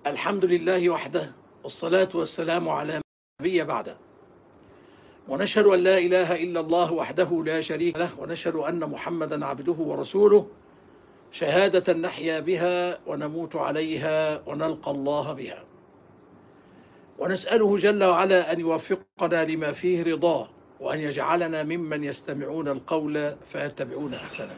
الحمد لله وحده، والصلاة والسلام على من لا نبي بعده، ونشهد أن لا إله إلا الله وحده لا شريك له، ونشهد أن محمدا عبده ورسوله، شهادة نحيا بها ونموت عليها ونلقى الله بها، ونسأله جل وعلا أن يوفقنا لما فيه رضاه، وأن يجعلنا ممن يستمعون القول فيتبعون أحسنه.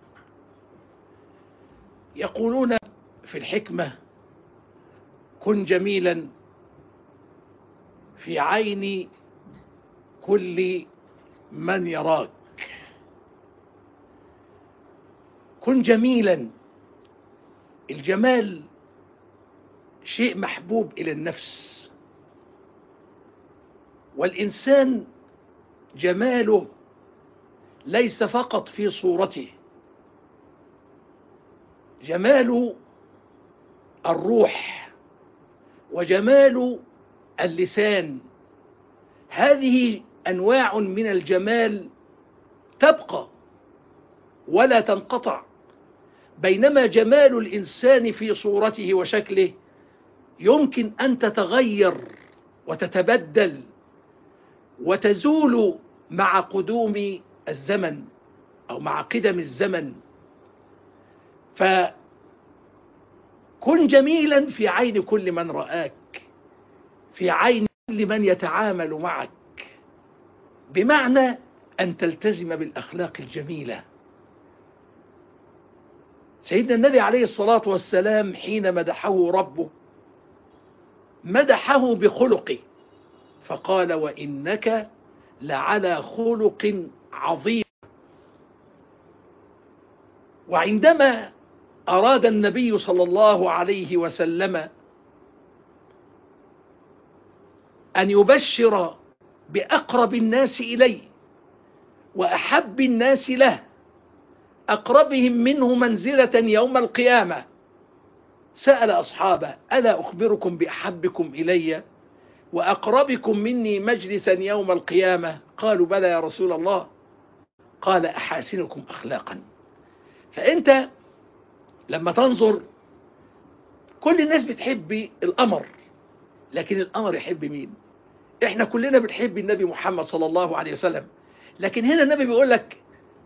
يقولون في الحكمة: كن جميلا في عين كل من يراك. كن جميلا. الجمال شيء محبوب إلى النفس، والإنسان جماله ليس فقط في صورته، جمال الروح وجمال اللسان. هذه أنواع من الجمال تبقى ولا تنقطع، بينما جمال الإنسان في صورته وشكله يمكن أن تتغير وتتبدل وتزول مع قدوم الزمن أو مع قدم الزمن. فكن جميلا في عين كل من رآك، في عين كل من يتعامل معك، بمعنى أن تلتزم بالأخلاق الجميلة. سيدنا النبي عليه الصلاة والسلام حين مدحه ربه مدحه بخلقه، فقال: وإنك لعلى خلق عظيم. وعندما أراد النبي صلى الله عليه وسلم أن يبشر بأقرب الناس إليه وأحب الناس له، أقربهم منه منزلة يوم القيامة، سأل أصحابه: ألا أخبركم بأحبكم إلي وأقربكم مني مجلسا يوم القيامة؟ قالوا: بلى يا رسول الله. قال: أحاسنكم أخلاقا. فأنت لما تنظر، كل الناس بتحب القمر، لكن القمر يحب مين؟ احنا كلنا بنحب النبي محمد صلى الله عليه وسلم، لكن هنا النبي بيقول لك: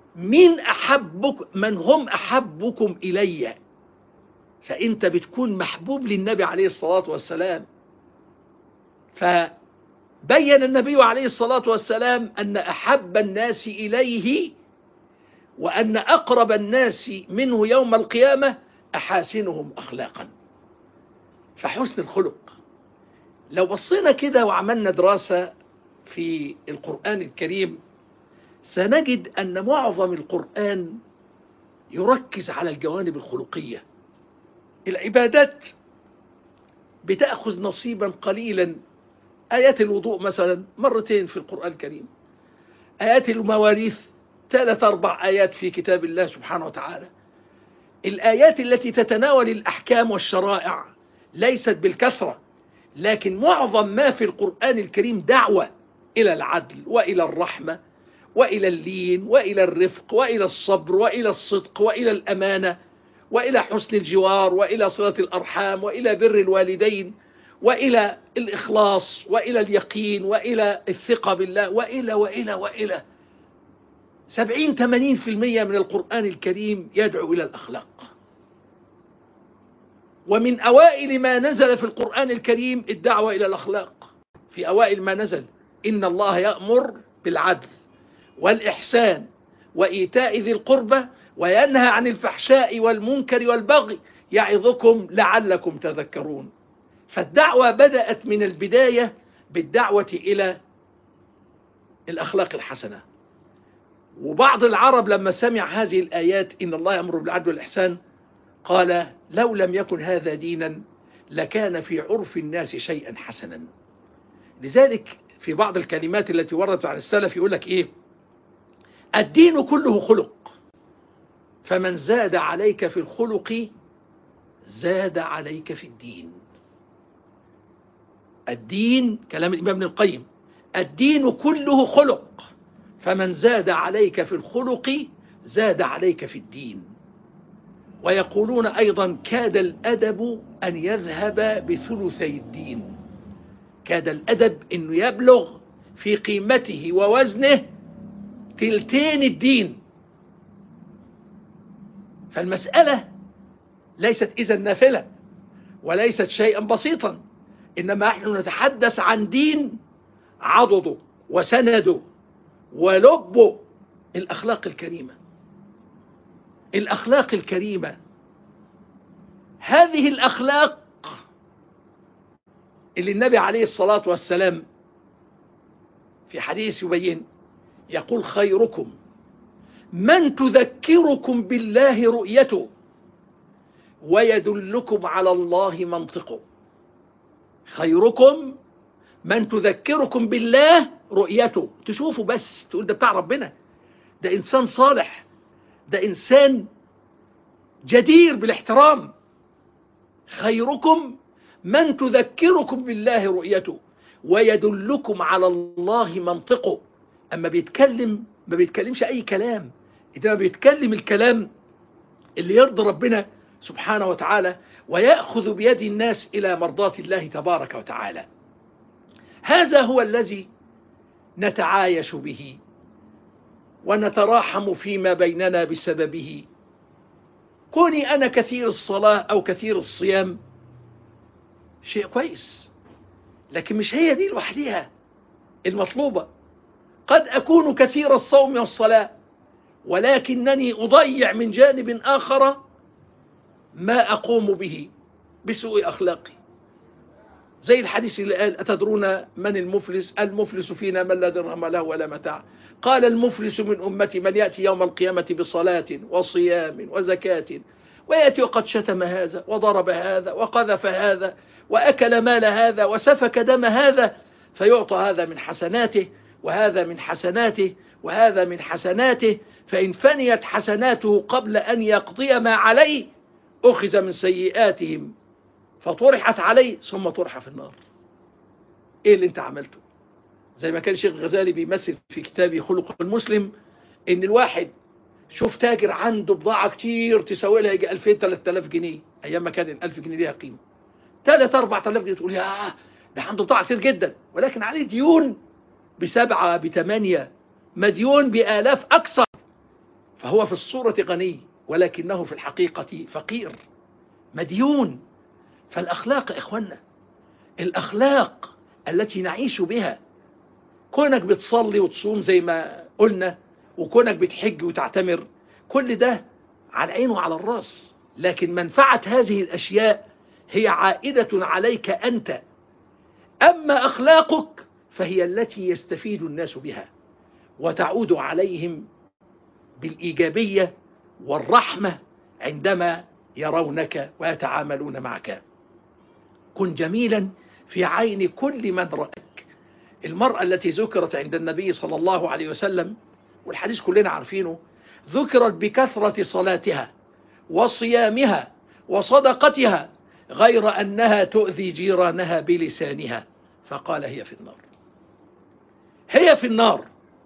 من هم أحبكم إلي؟ فأنت بتكون محبوب للنبي عليه الصلاة والسلام. فبين النبي عليه الصلاة والسلام أن أحب الناس إليه وأن أقرب الناس منه يوم القيامة أحاسنهم أخلاقا. فحسن الخلق، لو بصينا كده وعملنا دراسة في القرآن الكريم، سنجد أن معظم القرآن يركز على الجوانب الخلقية. العبادات بتأخذ نصيبا قليلا، آيات الوضوء مثلا مرتين في القرآن الكريم، آيات المواريث 3-4 آيات في كتاب الله سبحانه وتعالى. الآيات التي تتناول الأحكام والشرائع ليست بالكثرة، لكن معظم ما في القرآن الكريم دعوة إلى العدل وإلى الرحمة وإلى اللين وإلى الرفق وإلى الصبر وإلى الصدق وإلى الأمانة وإلى حسن الجوار وإلى صلة الأرحام وإلى بر الوالدين وإلى الإخلاص وإلى اليقين وإلى الثقة بالله وإلى وإلى وإلى 70-80% من القرآن الكريم يدعو إلى الأخلاق. ومن أوائل ما نزل في القرآن الكريم الدعوة إلى الأخلاق. في أوائل ما نزل: إن الله يأمر بالعدل والإحسان وإيتاء ذي القربى وينهى عن الفحشاء والمنكر والبغي يعظكم لعلكم تذكرون. فالدعوة بدأت من البداية بالدعوة إلى الأخلاق الحسنة. وبعض العرب لما سمع هذه الآيات: إن الله يأمر بالعدل والإحسان، قال: لو لم يكن هذا دينا لكان في عرف الناس شيئا حسنا. لذلك في بعض الكلمات التي وردت عن السلف يقول لك إيه: الدين كله خلق، فمن زاد عليك في الخلق زاد عليك في الدين. الدين، كلام الإمام ابن القيم، الدين كله خلق، فمن زاد عليك في الخلق زاد عليك في الدين. ويقولون أيضا كاد الأدب أن يذهب بثلثي الدين. كاد الأدب أنه يبلغ في قيمته ووزنه تلتين الدين. فالمسألة ليست إذن نافلة وليست شيئا بسيطا، إنما نحن نتحدث عن دين عضده وسنده ولبه الأخلاق الكريمة. الأخلاق الكريمة، هذه الأخلاق اللي النبي عليه الصلاة والسلام في حديث يبين يقول خيركم من تذكركم بالله رؤيته ويدلكم على الله منطقه. خيركم من تذكركم بالله رؤيته، تشوفوا بس تقول ده بتاع ربنا، ده إنسان صالح، ده إنسان جدير بالاحترام. خيركم من تذكركم بالله رؤيته ويدلكم على الله منطقه. أما بيتكلم ما بيتكلمش أي كلام، إنما بيتكلم الكلام اللي يرضي ربنا سبحانه وتعالى ويأخذ بيد الناس إلى مرضاة الله تبارك وتعالى. هذا هو الذي نتعايش به ونتراحم فيما بيننا بسببه. كوني أنا كثير الصلاة أو كثير الصيام شيء كويس، لكن مش هي دي لوحدها المطلوبة. قد أكون كثير الصوم والصلاة ولكنني أضيع من جانب آخر ما أقوم به بسوء أخلاقي. زي الحديث اللي قال أتدرون من المفلس؟ المفلس فينا من لا درهم له ولا متاع. قال المفلس من أمتي من يأتي يوم القيامة بصلاة وصيام وزكاة ويأتي وقد شتم هذا وضرب هذا وقذف هذا وأكل مال هذا وسفك دم هذا، فيعطى هذا من حسناته وهذا من حسناته وهذا من حسناته، فإن فنيت حسناته قبل أن يقضي ما عليه أخذ من سيئاتهم فطرحت عليه ثم طرح في النار. إيه اللي أنت عملته؟ زي ما كان الشيخ الغزالي بيمثل في كتابه خلق المسلم، إن الواحد شوف تاجر عنده بضاعة كتير تساوي لها يجي 2000-3000 جنيه، أيام ما كان 1000 جنيه ليها قيمة، 3-4000 جنيه، تقول يا ده عنده بضاعة كتير جدا، ولكن عليه ديون ب7 ب8، مديون بآلاف أكثر. فهو في الصورة غني ولكنه في الحقيقة فقير مديون. فالأخلاق يا إخوانا، الأخلاق التي نعيش بها، كونك بتصلي وتصوم زي ما قلنا، وكونك بتحج وتعتمر، كل ده على العين وعلى الراس، لكن منفعة هذه الأشياء هي عائدة عليك أنت. أما أخلاقك فهي التي يستفيد الناس بها وتعود عليهم بالإيجابية والرحمة عندما يرونك ويتعاملون معك. كن جميلا في عين كل من رأك. المرأة التي ذكرت عند النبي صلى الله عليه وسلم، والحديث كلنا عارفينه، ذكرت بكثرة صلاتها وصيامها وصدقتها غير أنها تؤذي جيرانها بلسانها، فقال هي في النار. هي في النار.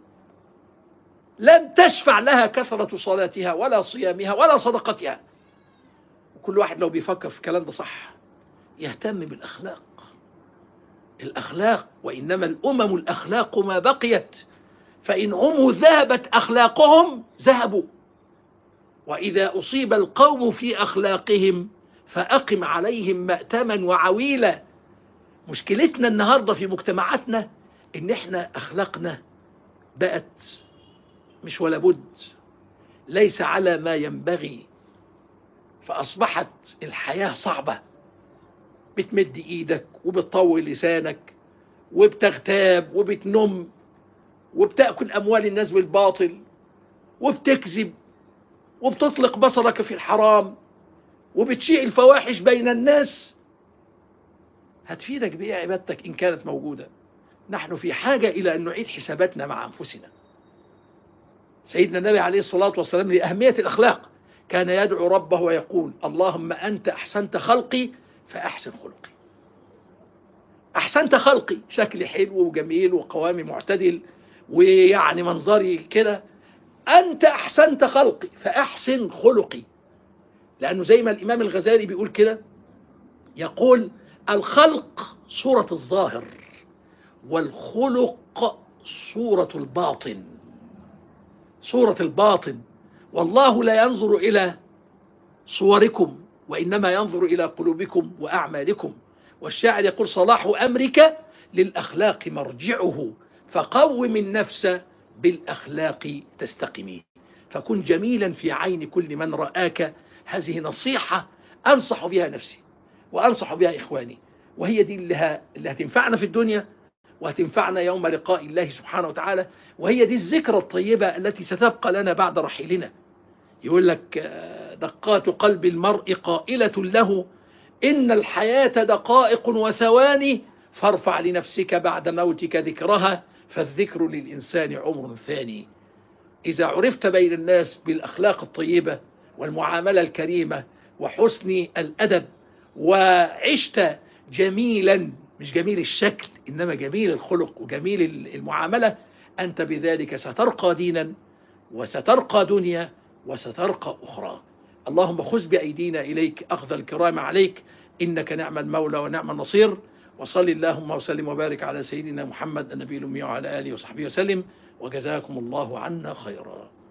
لن تشفع لها كثرة صلاتها ولا صيامها ولا صدقتها. وكل واحد لو بيفكر في الكلام ده صح يهتم بالأخلاق. الأخلاق، وإنما الأمم الأخلاق ما بقيت، فإن عموا ذهبت أخلاقهم ذهبوا، وإذا أصيب القوم في أخلاقهم فأقم عليهم مأتما وعويلا. مشكلتنا النهاردة في مجتمعاتنا إن إحنا أخلاقنا بقت مش ولا بد، ليس على ما ينبغي، فأصبحت الحياة صعبة. بتمد إيدك وبتطول لسانك وبتغتاب وبتنم وبتأكل أموال الناس بالباطل وبتكذب وبتطلق بصرك في الحرام وبتشيع الفواحش بين الناس. هتفيدك بإيه عبادتك إن كانت موجودة؟ نحن في حاجة إلى أن نعيد حساباتنا مع أنفسنا. سيدنا النبي عليه الصلاة والسلام لأهمية الأخلاق كان يدعو ربه ويقول اللهم أنت أحسنت خلقي فأحسن خلقي. أحسنت خلقي، شكلي حلو وجميل وقوامي معتدل ويعني منظري كده، أنت أحسنت خلقي فأحسن خلقي. لأنه زي ما الإمام الغزالي بيقول كده، يقول الخلق صورة الظاهر والخلق صورة الباطن. صورة الباطن. والله لا ينظر إلى صوركم وإنما ينظر إلى قلوبكم وأعمالكم. والشاعر يقول صلاح أمرك للأخلاق مرجعه، فقوم النفس بالأخلاق تستقمي. فكن جميلا في عين كل من رآك. هذه نصيحة أنصح بها نفسي وأنصح بها إخواني، وهي دي اللي هتنفعنا في الدنيا وهتنفعنا يوم لقاء الله سبحانه وتعالى، وهي دي الذكرى الطيبة التي ستبقى لنا بعد رحيلنا. يقول لك دقات قلب المرء قائلة له إن الحياة دقائق وثواني، فارفع لنفسك بعد موتك ذكرها، فالذكر للإنسان عمر ثاني. إذا عرفت بين الناس بالأخلاق الطيبة والمعاملة الكريمة وحسن الأدب، وعشت جميلا، مش جميل الشكل إنما جميل الخلق وجميل المعاملة، أنت بذلك سترقى دينا وسترقى دنيا وسترقى أخرى. اللهم خذ بأيدينا إليك أخذ الكرام عليك، إنك نعم المولى ونعم النصير. وصل اللهم وسلم وبارك على سيدنا محمد النبي الأمي وعلى آله وصحبه وسلم، وجزاكم الله عنا خيرا.